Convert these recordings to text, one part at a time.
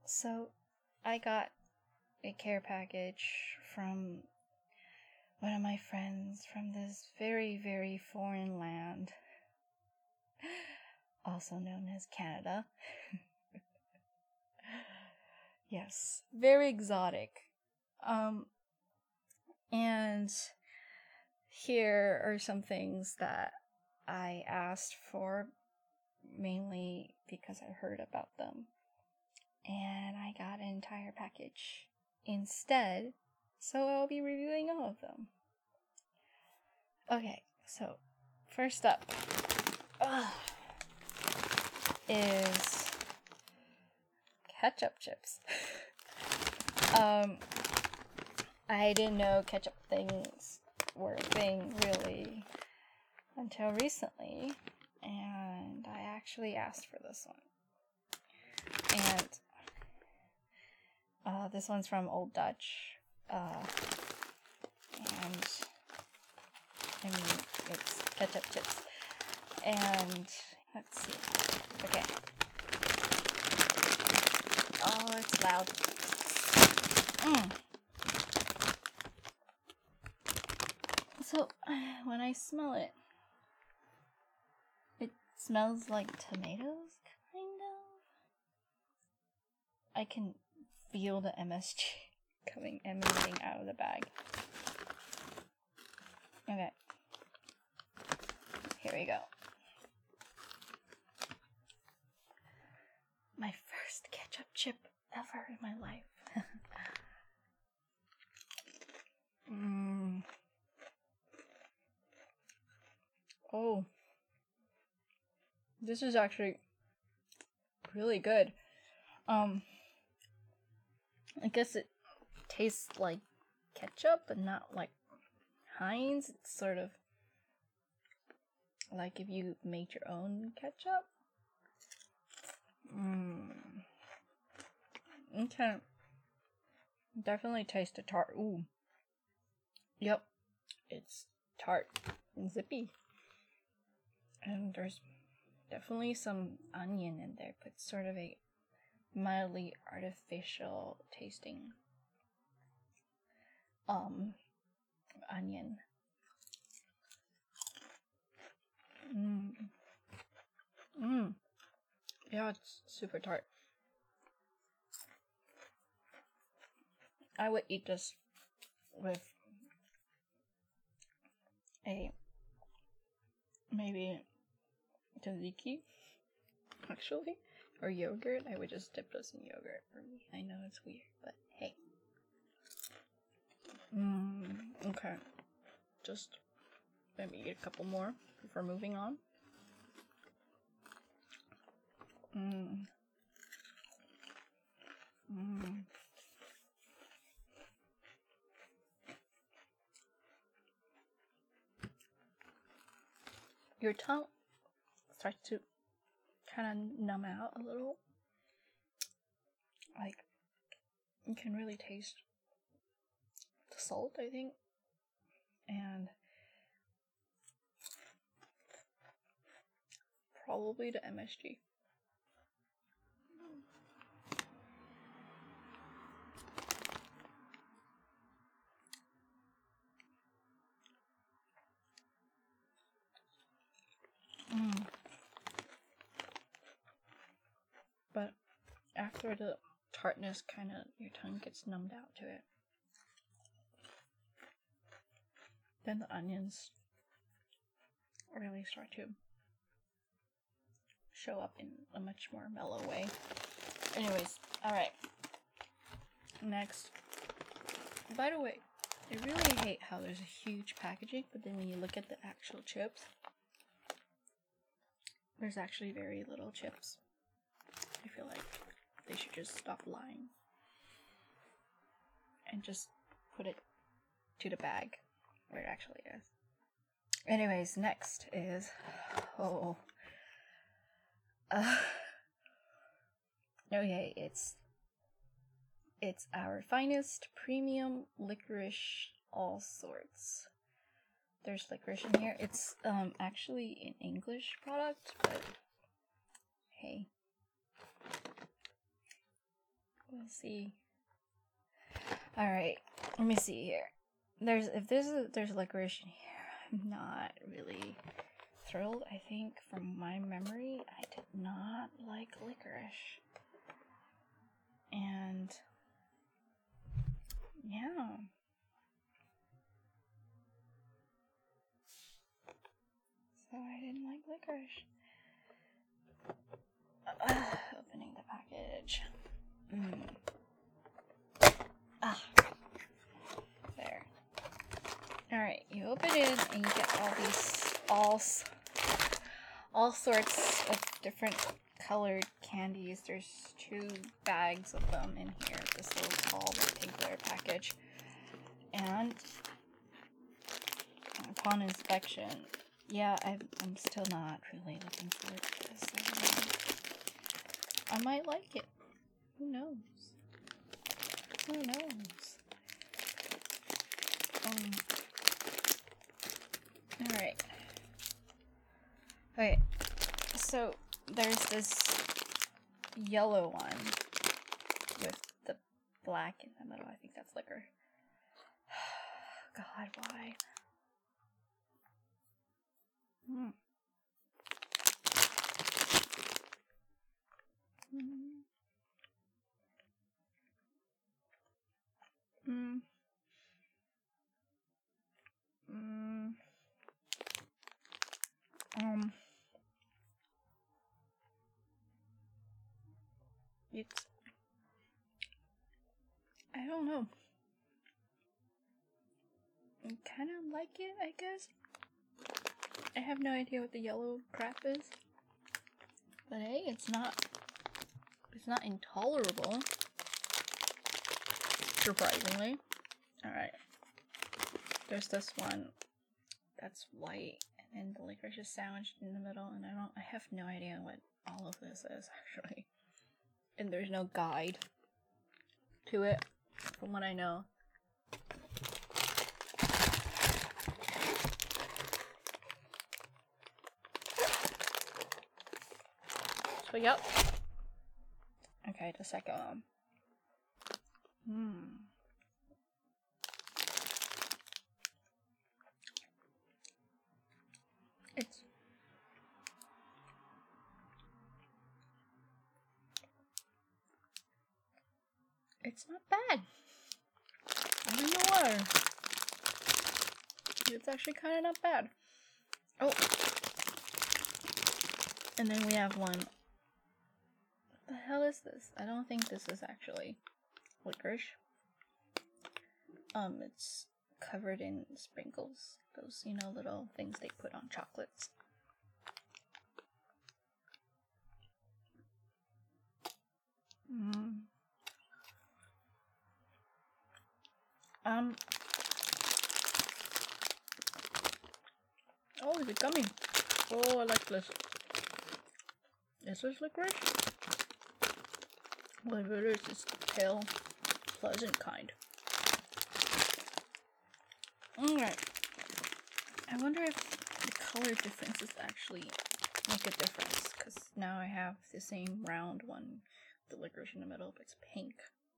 So, I got a care package from one of my friends from this very, very foreign land, also known as Canada. Yes, very exotic. And here are some things that I asked for, mainly because I heard about them. And I got an entire package instead, so I'll be reviewing all of them. Okay, so first up is ketchup chips. I didn't know ketchup things were a thing really until recently, and I actually asked for this one. And this one's from Old Dutch, and I mean, it's ketchup chips. And let's see. Okay. Oh, it's loud. So, when I smell it, it smells like tomatoes, kind of. I can feel the MSG emanating out of the bag. Okay. Here we go. My first ketchup chip ever in my life. Oh. This is actually really good. I guess it tastes like ketchup, but not like Heinz. It's sort of like if you made your own ketchup. Okay. Definitely taste the tart. Ooh. Yep. It's tart and zippy. And there's definitely some onion in there, but sort of a mildly artificial tasting onion. Yeah, it's super tart. I would eat this with maybe tzatziki, actually, or yogurt. I would just dip this in yogurt for me. I know it's weird, but hey. Okay. Just let me eat a couple more before moving on. Your tongue starts to kind of numb out a little. Like, you can really taste the salt, I think, and probably the MSG. But after the tartness, kind of, your tongue gets numbed out to it. Then the onions really start to show up in a much more mellow way. Anyways, alright. Next. By the way, I really hate how there's a huge packaging, but then when you look at the actual chips, there's actually very little chips. I feel like they should just stop lying and just put it to the bag where it actually is. Anyways, next is okay, it's our finest premium licorice all sorts. There's licorice in here. It's actually an English product, but hey. We'll see. Alright, let me see here. There's licorice in here. I'm not really thrilled. I think from my memory, I did not like licorice. And yeah. So I didn't like licorice. Opening the package. There. Alright, you open it and you get all these all sorts of different colored candies. There's 2 bags of them in here. This little small rectangular package. And upon inspection, yeah, I'm still not really looking forward to this. I might like it. Who knows? Who knows? Alright. Okay. So, there's this yellow one with the black in the middle. I think that's liquor. God, why? It's, I don't know. I kind of like it, I guess. I have no idea what the yellow crap is. But hey, it's not intolerable. Surprisingly. Alright. There's this one that's white, and then the licorice is sandwiched in the middle, and I have no idea what all of this is, actually. And there's no guide to it, from what I know. So, yep. Okay, the second one. It's not bad. I don't know why. It's actually kind of not bad. Oh. And then we have one. What the hell is this? I don't think this is actually licorice. It's covered in sprinkles. Those, little things they put on chocolates. Oh, is it gummy? Oh, I like this. Is this licorice? Whatever it is, it's the pale, pleasant kind. Alright. I wonder if the color differences actually make a difference, because now I have the same round one, the licorice in the middle, but it's pink.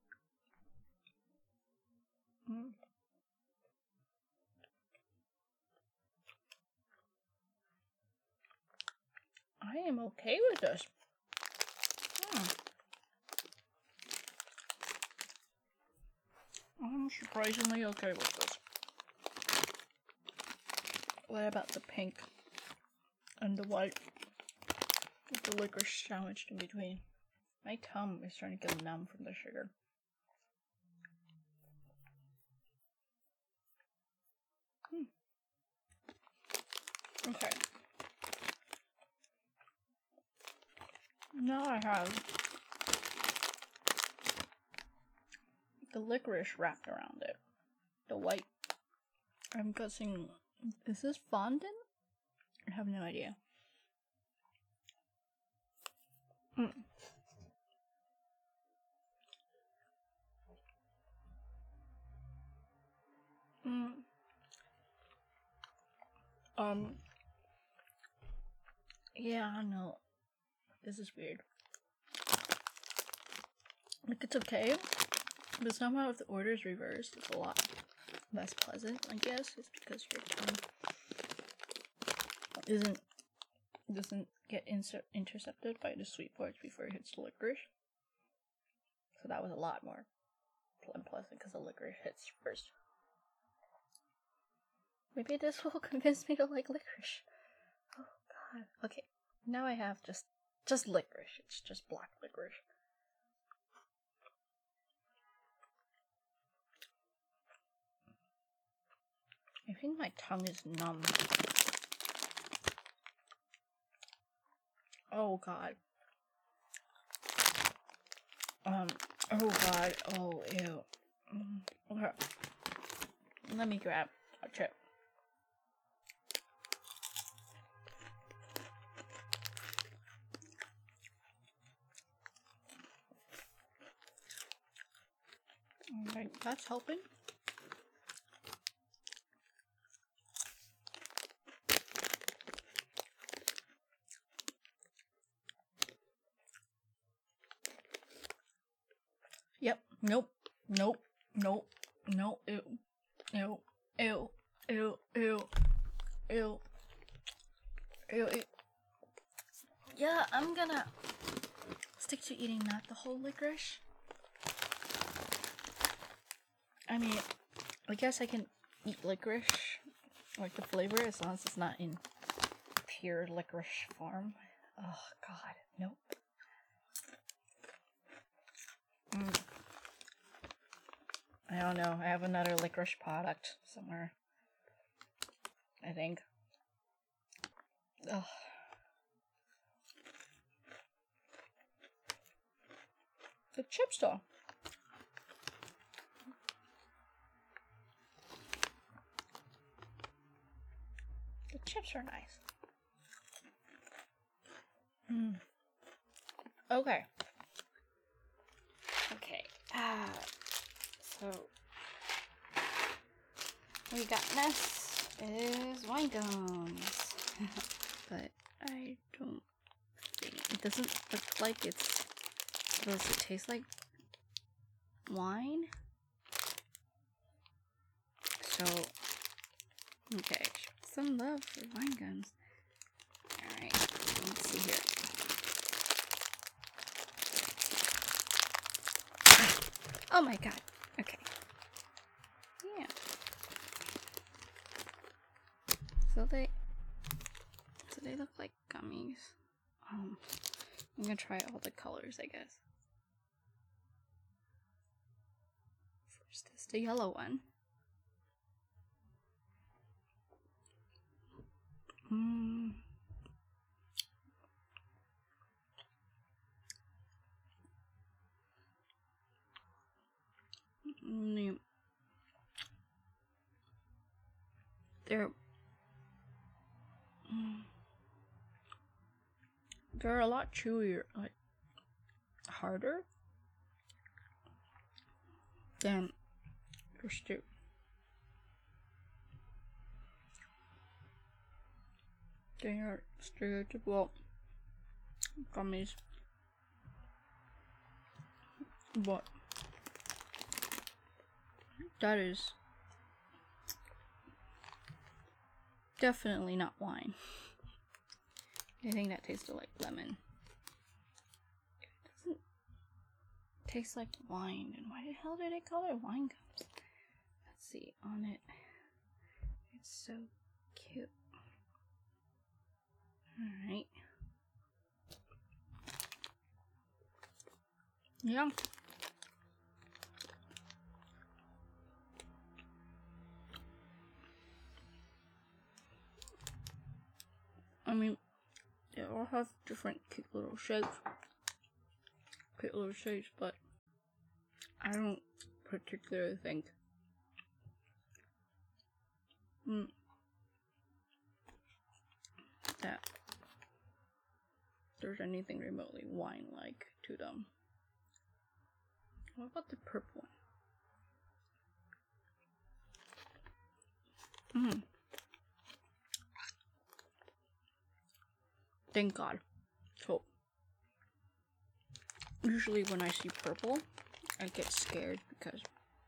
I am okay with this. I'm surprisingly okay with this. What about the pink and the white with the licorice sandwiched in between? My tongue is starting to get numb from the sugar. Okay. Now I have the licorice wrapped around it. The white. I'm guessing, is this fondant? I have no idea. Yeah, no. This is weird. Like, it's okay, but somehow if the order is reversed, it's a lot less pleasant, I guess. It's because your tongue doesn't get intercepted by the sweet parts before it hits the licorice. So that was a lot more unpleasant because the licorice hits first. Maybe this will convince me to like licorice. Oh god. Okay, now I have just licorice. It's just black licorice. I think my tongue is numb. Oh god. Oh god. Oh ew. Okay. Let me grab a chip. Alright, that's helping. Yep. Nope. Nope. Nope. Nope. Ew. Ew. Ew. Ew. Ew. Ew. Ew. Ew. Yeah, I'm gonna stick to eating not the whole licorice. I mean, I guess I can eat licorice, like the flavor, as long as it's not in pure licorice form. Oh god, nope. I don't know, I have another licorice product somewhere, I think. Ugh. The chips though. The chips are nice. Okay. Okay. So we got next is wine gums. But I don't think it doesn't look like it's supposed to taste like wine. So okay, some love for wine gums. Alright, let's see here. Oh my god. Okay. Yeah. So they look like gummies. I'm gonna try all the colors, I guess. First is the yellow one. They're a lot chewier, like harder than first two. They are stereotypical gummies, but that is definitely not wine. I think that tasted like lemon. If it doesn't taste like wine, then why the hell did they call it wine gums? Let's see, on it. It's so cute. Alright. Yeah. I mean, they all have different cute little shapes. But I don't particularly think that there's anything remotely wine-like to them. What about the purple one? Thank God. So, Usually when I see purple, I get scared because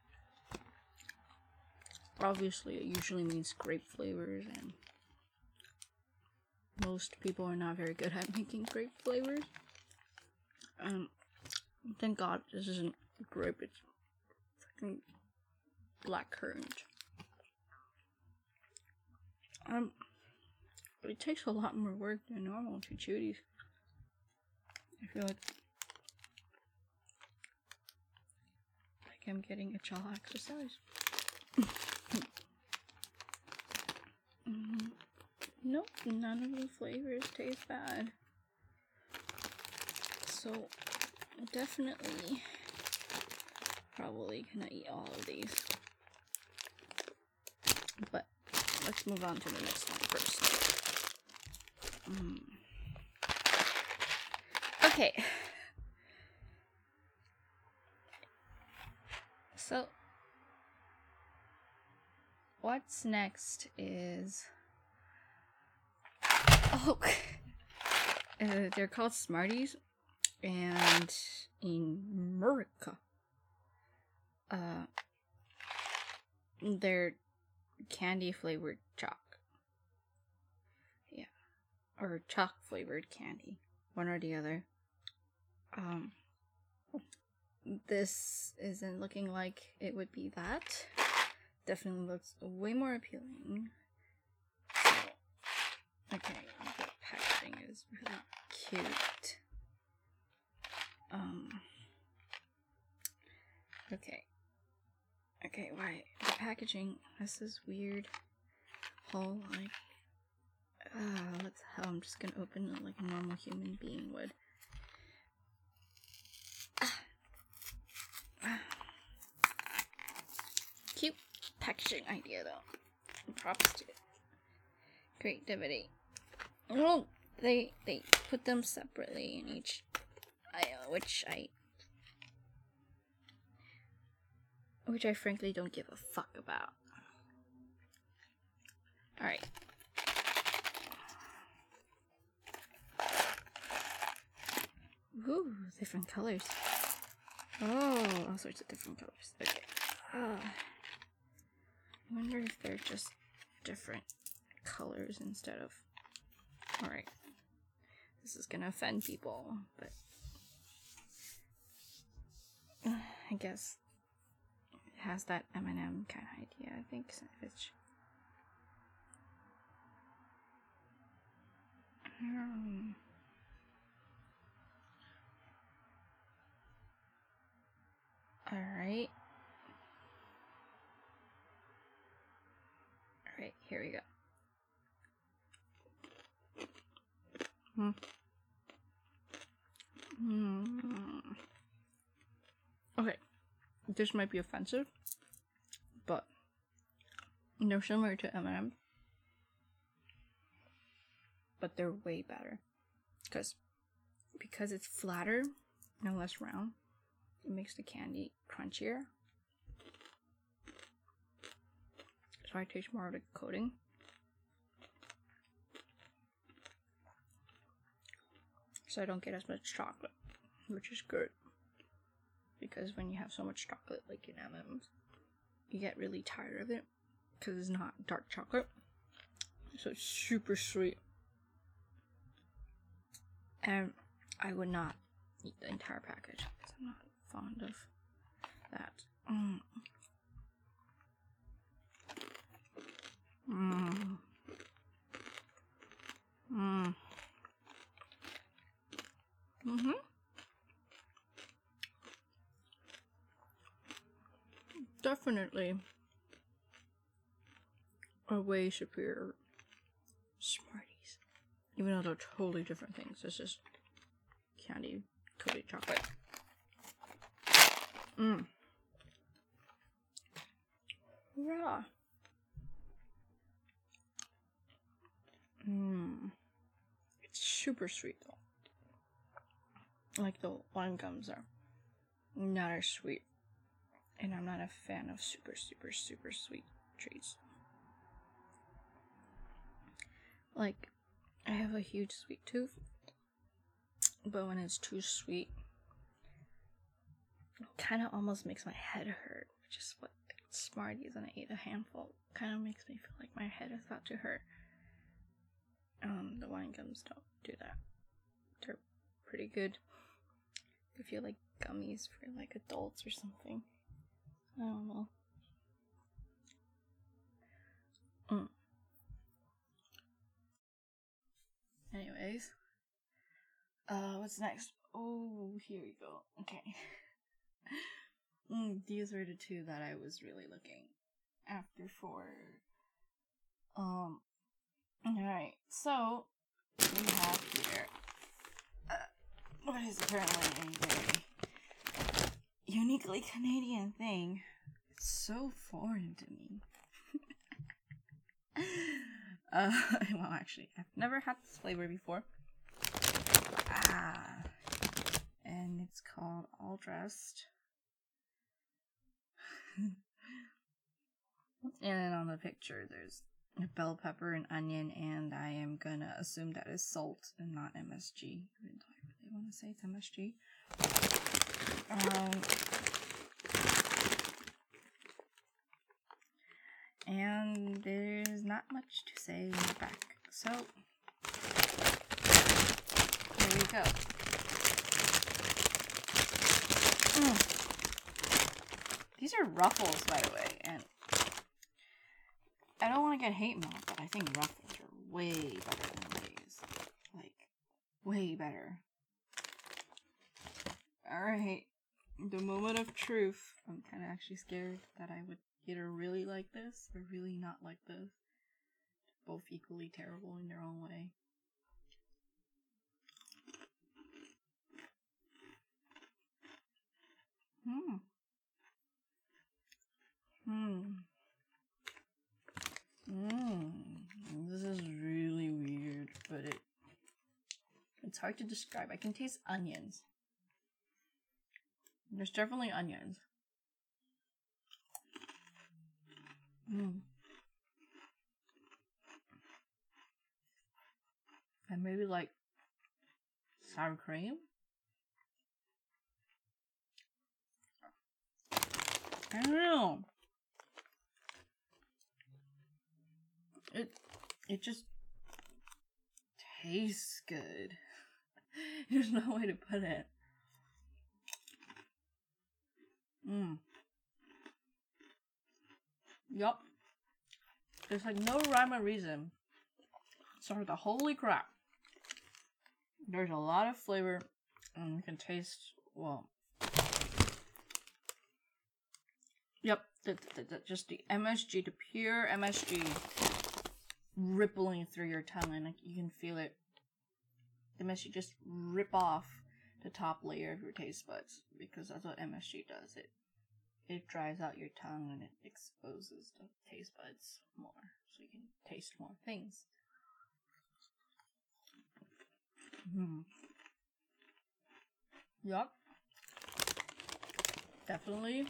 obviously it usually means grape flavors, and most people are not very good at making grape flavors. Thank God this isn't grape, it's fucking blackcurrant. It takes a lot more work than normal to chew these. I feel like I'm getting a jaw exercise. Nope, none of the flavors taste bad. So, definitely, probably gonna eat all of these. But, let's move on to the next one first. Okay. So, what's next is... Oh, they're called Smarties, and in America, they're candy flavored chalk. Yeah, or chalk flavored candy, one or the other. This isn't looking like it would be that. Definitely looks way more appealing. So, okay, the packaging is really cute. Okay, why? The packaging has this weird hole, like, what the hell? I'm just gonna open it like a normal human being would. Cute packaging idea, though. Props to it. Creativity. Oh, they put them separately in each aisle, which I frankly don't give a fuck about. Alright. Ooh, different colors. Oh, all sorts of different colors. Okay. I wonder if they're just different colors instead of... Alright. This is gonna offend people, but... I guess it has that M&M kind of idea, I think. Savage. Alright. Alright, here we go. Okay, this might be offensive, but they're similar to M&M, but they're way better because it's flatter and less round. It makes the candy crunchier, so I taste more of the coating. So I don't get as much chocolate, which is good. Because when you have so much chocolate, like in M&M's, you get really tired of it. Because it's not dark chocolate. So it's super sweet. And I would not eat the entire package. Because I'm not fond of that. Definitely a way superior Smarties. Even though they're totally different things. This is candy coated chocolate. Yeah. It's super sweet though. Like the lime gums are not as sweet. And I'm not a fan of super sweet treats. Like, I have a huge sweet tooth, but when it's too sweet, kind of almost makes my head hurt, which is what Smarties, and I ate a handful. Kind of makes me feel like my head is about to hurt. The wine gums don't do that. They're pretty good. They feel like gummies for like adults or something. I don't know. Anyways, what's next? Oh, here we go. Okay. These were the two that I was really looking after for. Alright, so we have here what is apparently a very uniquely Canadian thing. It's so foreign to me. Well, actually, I've never had this flavor before. And it's called All Dressed. And on the picture, there's a bell pepper and onion, and I am gonna assume that is salt and not MSG. Even though I really want to say it's MSG. And there's not much to say in the back. So, here we go. These are Ruffles, by the way, and I don't want to get hate mail, but I think Ruffles are way better than Lay's. Like, way better. Alright, the moment of truth. I'm kind of actually scared that I would either really like this or really not like this. Both equally terrible in their own way. This is really weird, but it's hard to describe. I can taste onions. There's definitely onions. And maybe like sour cream. I don't know. It just tastes good. There's no way to put it. Yup. There's like no rhyme or reason. So the holy crap. There's a lot of flavor, and you can taste, well. Yep, just the MSG, the pure MSG rippling through your tongue, and like you can feel it. The MSG just rip off the top layer of your taste buds, because that's what MSG does. It dries out your tongue and it exposes the taste buds more, so you can taste more things. Yup. Definitely.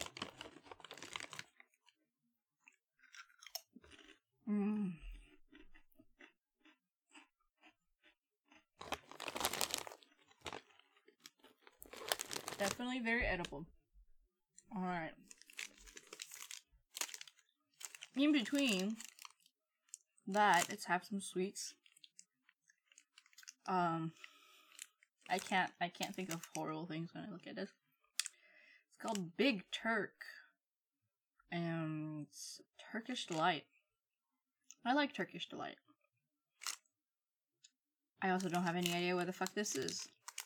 Definitely very edible. Alright. In between that, let's have some sweets. I can't think of horrible things when I look at this. It's called Big Turk. And it's Turkish Delight. I like Turkish Delight. I also don't have any idea what the fuck this is.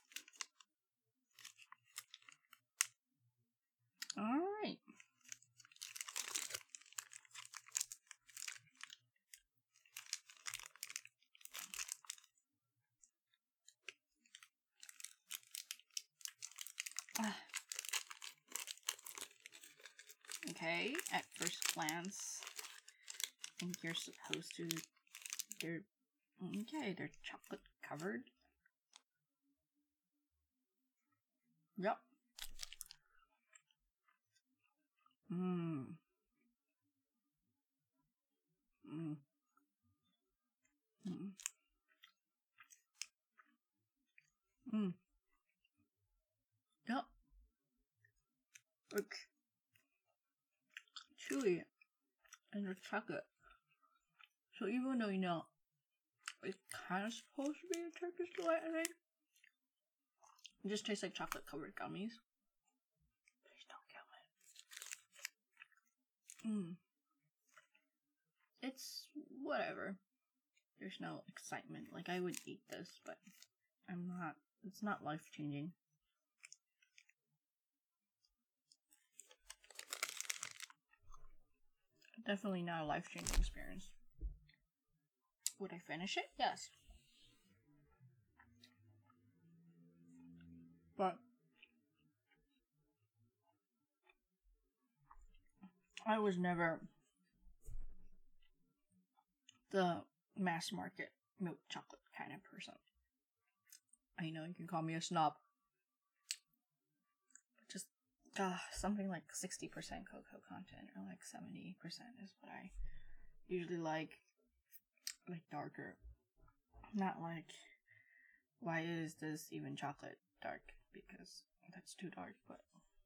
Alright. Okay, at first glance, I think you're supposed to, they're chocolate covered. Yep. Yep. It's chewy and it's chocolate. So even though, you know, it's kind of supposed to be a Turkish delight, I think, it just tastes like chocolate covered gummies. Please don't kill me. It's whatever. There's no excitement. Like, I would eat this, but I'm not. It's not life changing. Definitely not a life changing experience. Would I finish it? Yes. But I was never the mass market milk chocolate kind of person. I know you can call me a snob. But just something like 60% cocoa content or like 70% is what I usually like. Like darker. Not like, why is this even chocolate dark? Because that's too dark, but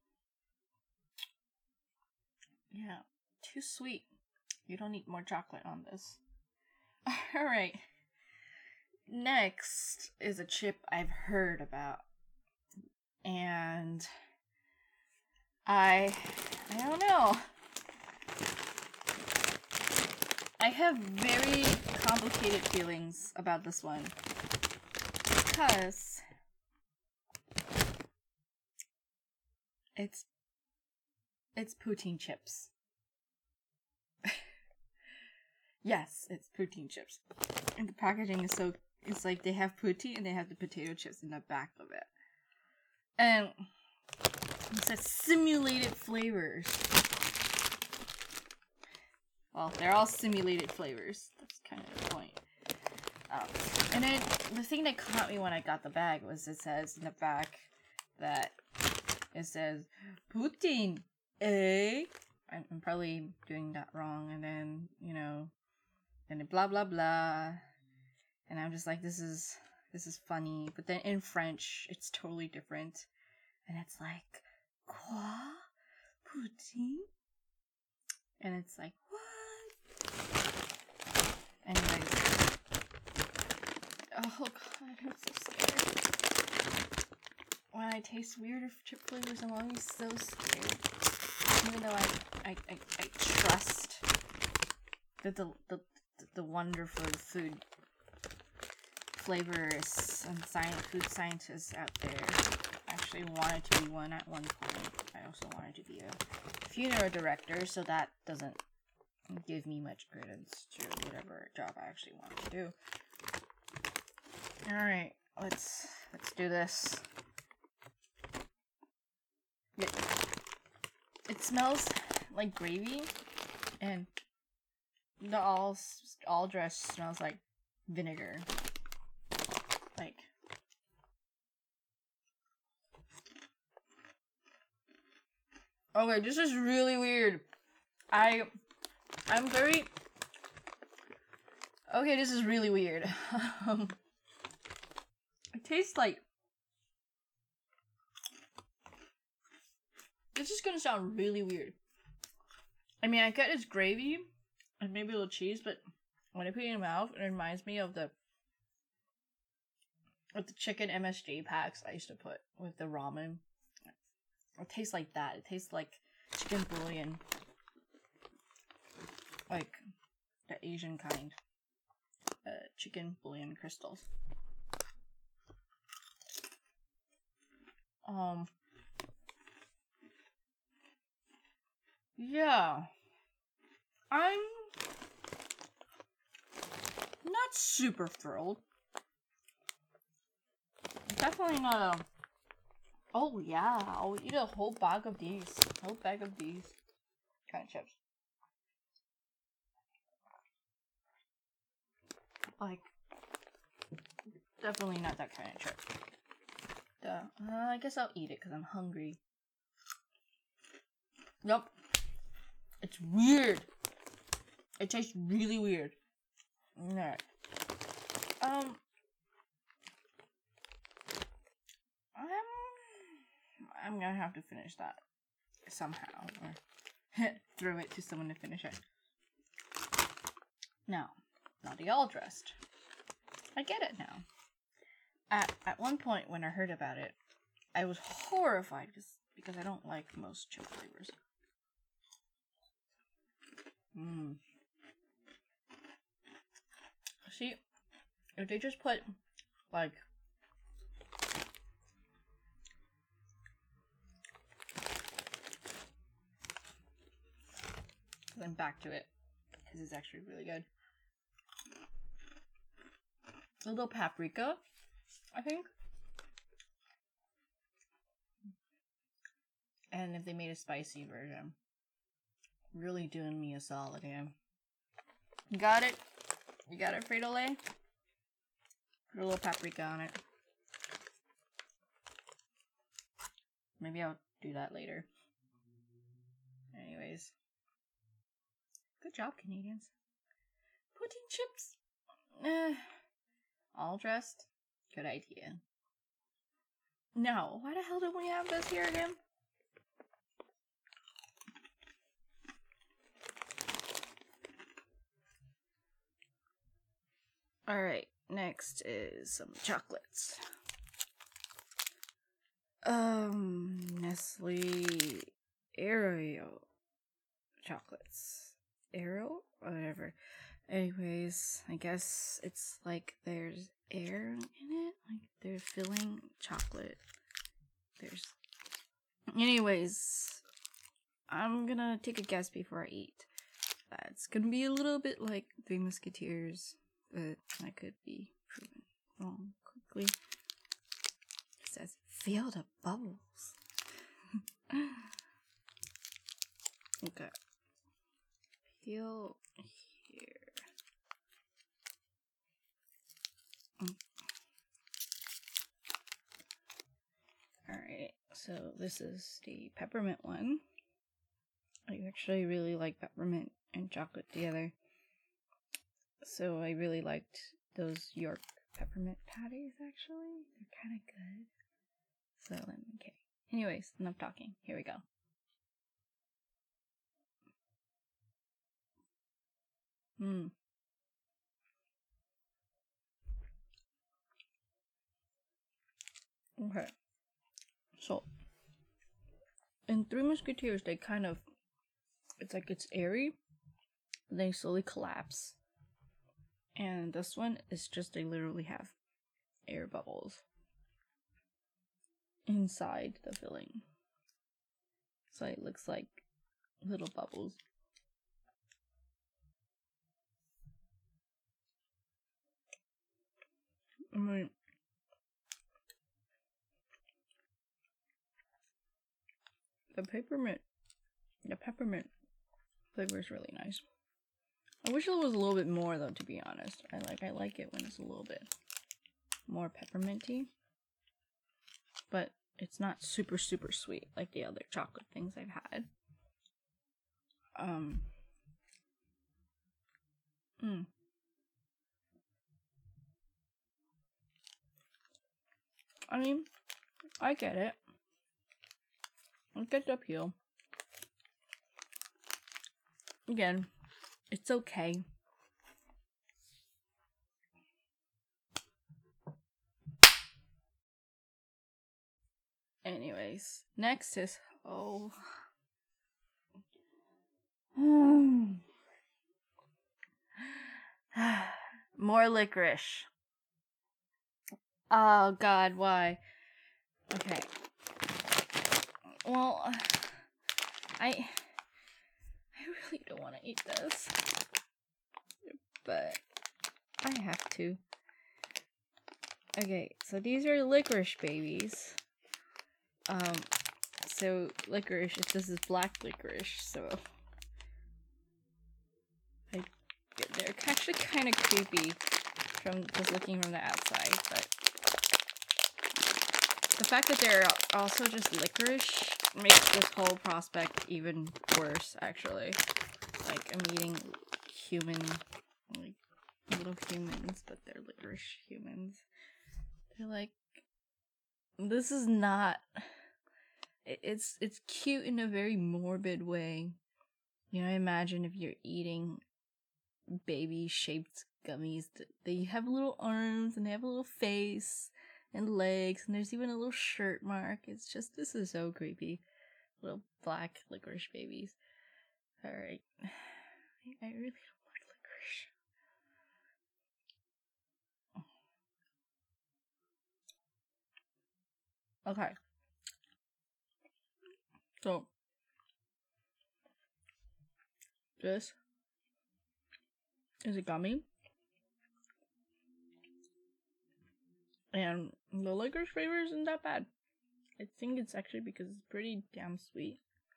yeah, too sweet. You don't need more chocolate on this. Alright. Next is a chip I've heard about. And I don't know. I have very complicated feelings about this one. Because it's poutine chips. Yes, it's poutine chips. And the packaging is so, it's like they have poutine and they have the potato chips in the back of it. And it says simulated flavors. Well, they're all simulated flavors. That's kind of the point. And then the thing that caught me when I got the bag was it says in the back that it says poutine, eh? I'm probably doing that wrong, and then, you know, and blah blah blah, and I'm just like, this is funny. But then in French, it's totally different, and it's like quoi poutine, and it's like what? Anyways, oh god, I'm so scared. When I taste weird chip flavors, I'm always so scared. Even though I trust that the wonderful food flavorists and food scientists out there. I actually wanted to be one at one point. I also wanted to be a funeral director, so that doesn't give me much credence to whatever job I actually want to do. Alright, let's do this. It smells like gravy, and the all dress smells like vinegar. Like, okay, this is really weird. I'm very, okay, this is really weird. It tastes like, this is gonna sound really weird. I mean, I get it's gravy and maybe a little cheese, but when I put it in my mouth, it reminds me of the chicken MSG packs I used to put with the ramen. It tastes like that. It tastes like chicken bouillon. Like the Asian kind. Chicken bouillon crystals. Yeah. I'm not super thrilled. Definitely not a, oh yeah, I'll eat a whole bag of these. Whole bag of these kind of chips. Like, definitely not that kind of chip. I guess I'll eat it because I'm hungry. Nope. It's weird. It tastes really weird. No. I'm gonna have to finish that. somehow, or throw it to someone to finish it. Now, Naughty All Dressed. I get it now. At one point when I heard about it, I was horrified because I don't like most chip flavors. See, if they just put, like, then back to it, because it's actually really good. A little paprika, I think. And if they made a spicy version, really doing me a solid here. Got it? You got it, Frito-Lay? Put a little paprika on it. Maybe I'll do that later. Anyways. Good job, Canadians. Poutine chips. All dressed? Good idea. Now, why the hell do we have this here again? Alright, next is some chocolates. Nestle Aero chocolates. Aero? Whatever. Anyways, I guess it's like there's air in it. Like they're filling chocolate. Anyways, I'm gonna take a guess before I eat. That's gonna be a little bit like Three Musketeers, but I could be proven wrong quickly. It says, feel the bubbles. Okay. Feel here. Alright, so this is the peppermint one. I actually really like peppermint and chocolate together. So I really liked those York peppermint patties, actually. They're kind of good. So, okay. Anyways, enough talking. Here we go. Okay. So, in Three Musketeers, they kind of, it's like it's airy, but they slowly collapse. And this one is just, they literally have air bubbles inside the filling. So it looks like little bubbles. I mean, the peppermint flavor is really nice. I wish it was a little bit more though, to be honest. I like it when it's a little bit more pepperminty. But it's not super sweet like the other chocolate things I've had. I mean, I get it. I get the appeal. Again, it's okay. Anyways, next is more licorice. Oh god, why? Okay. Well, I really don't want to eat this, but I have to. Okay, so these are licorice babies. So licorice, this is black licorice, so they're actually kind of creepy from just looking from the outside, but the fact that they're also just licorice makes this whole prospect even worse, actually. Like, I'm eating like, little humans, but they're licorice humans. They're like, this is not it's cute in a very morbid way. You know, imagine if you're eating baby shaped gummies. They have little arms and they have a little face and legs, and there's even a little shirt mark. It's just, this is so creepy. Little black licorice babies. Alright. I really don't like licorice. Okay. So, this is a gummy. And the licorice flavor isn't that bad. I think it's actually because it's pretty damn sweet.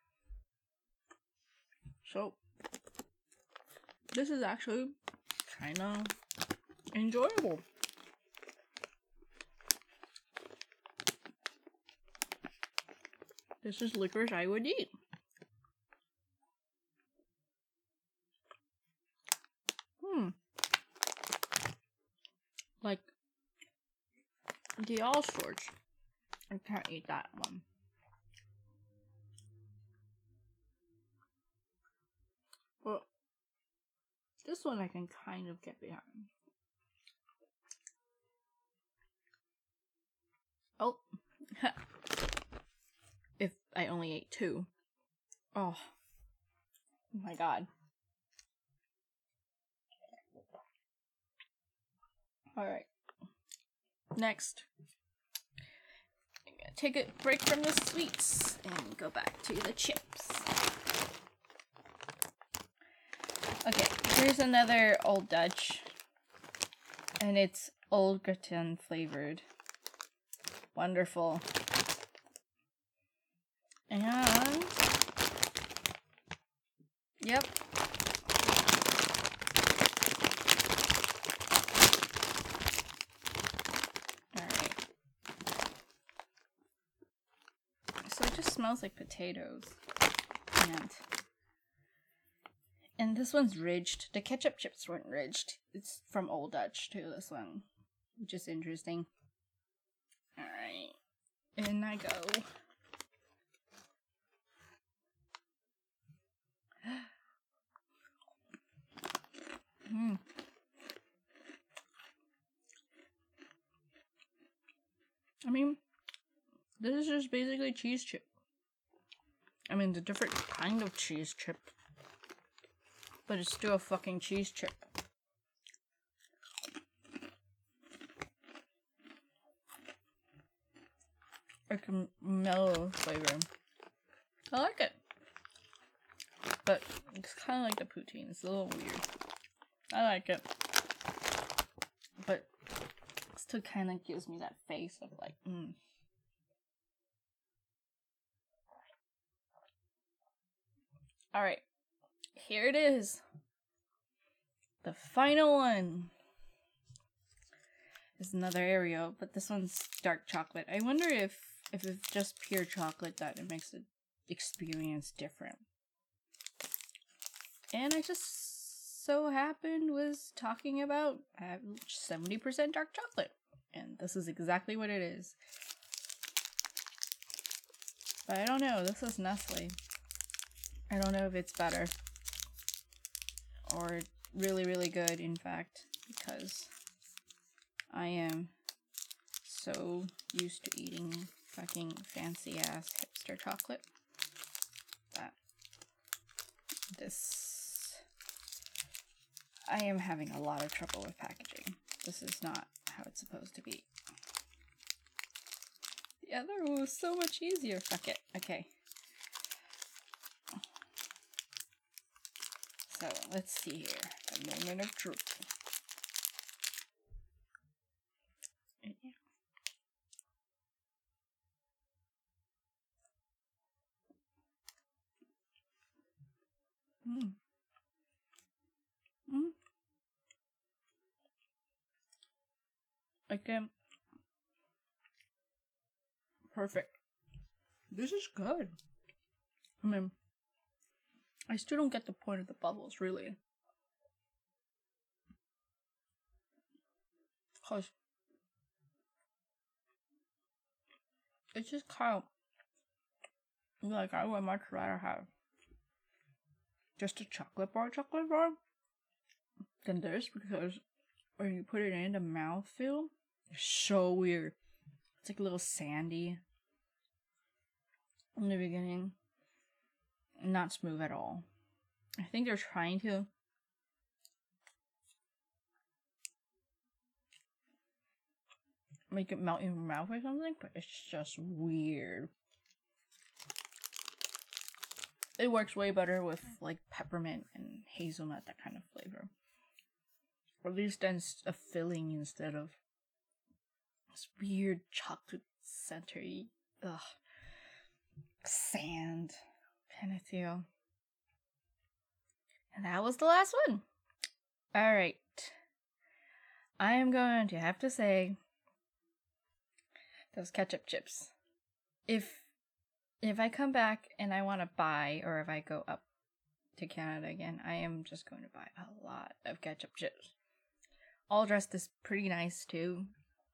So, this is actually kind of enjoyable. This is licorice I would eat. Like, the all sorts. I can't eat that one. But this one I can kind of get behind. Oh. If I only ate 2. Oh my god. Alright. Next. I'm gonna take a break from the sweets and go back to the chips. Okay, here's another Old Dutch. And it's Old Gratin flavored. Wonderful. And yep. Alright. So it just smells like potatoes. And this one's ridged. The ketchup chips weren't ridged. It's from Old Dutch too, this one. Which is interesting. Alright. In I go. I mean, this is just basically cheese chip. I mean, the different kind of cheese chip. But it's still a fucking cheese chip. Like a mellow flavor. I like it. But it's kind of like the poutine. It's a little weird. I like it. But it still kind of gives me that face of like, Alright. Here it is. The final one. Is another Oreo, but this one's dark chocolate. I wonder if it's just pure chocolate that it makes the experience different. And I just so happened was talking about 70% dark chocolate. And this is exactly what it is. But I don't know, this is Nestle. I don't know if it's better. Or really, really good, in fact. Because I am so used to eating fucking fancy ass hipster chocolate that I am having a lot of trouble with packaging. This is not how it's supposed to be. The other one was so much easier. Fuck it. Okay. So, let's see here. The moment of truth. Again, perfect. This is good. I mean, I still don't get the point of the bubbles, really. Because it's just kind of Like, I would much rather have just a chocolate bar than this, because when you put it in, the mouthfeel is so weird. It's like a little sandy in the beginning. Not smooth at all. I think they're trying to make it melt in your mouth or something, but it's just weird. It works way better with like peppermint and hazelnut, that kind of flavor. Or at least then a filling instead of this weird chocolate centery, sand kind of feel. And that was the last one. Alright. I am going to have to say those ketchup chips. If I come back and I want to buy, or if I go up to Canada again, I am just going to buy a lot of ketchup chips. All dressed is pretty nice too.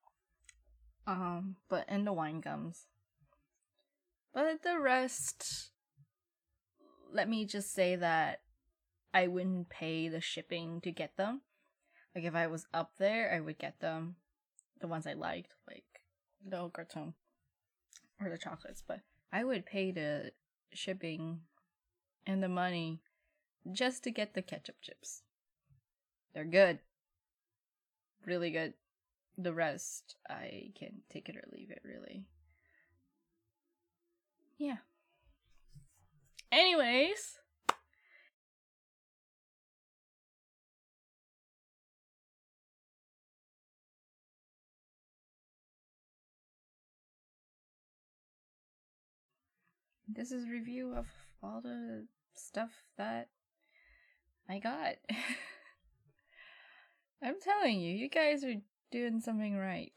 But and the wine gums. But the rest, let me just say that I wouldn't pay the shipping to get them. Like, if I was up there, I would get them. The ones I liked, like the au gratin or the chocolates. But I would pay the shipping and the money just to get the ketchup chips. They're good. Really good. The rest, I can take it or leave it, really. Yeah. Anyways. This is a review of all the stuff that I got. I'm telling you, you guys are doing something right.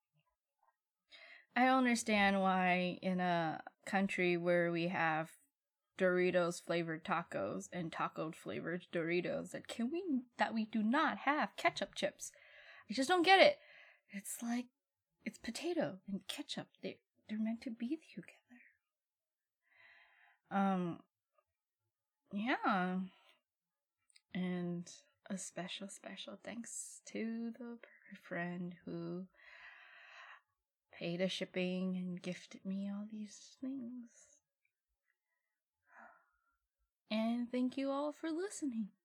I don't understand why in a country where we have Doritos flavored tacos and taco flavored Doritos that we do not have ketchup chips. I just don't get it. It's like, it's potato and ketchup. They're meant to be together. Yeah. And a special thanks to the friend who paid the shipping and gifted me all these things. And thank you all for listening.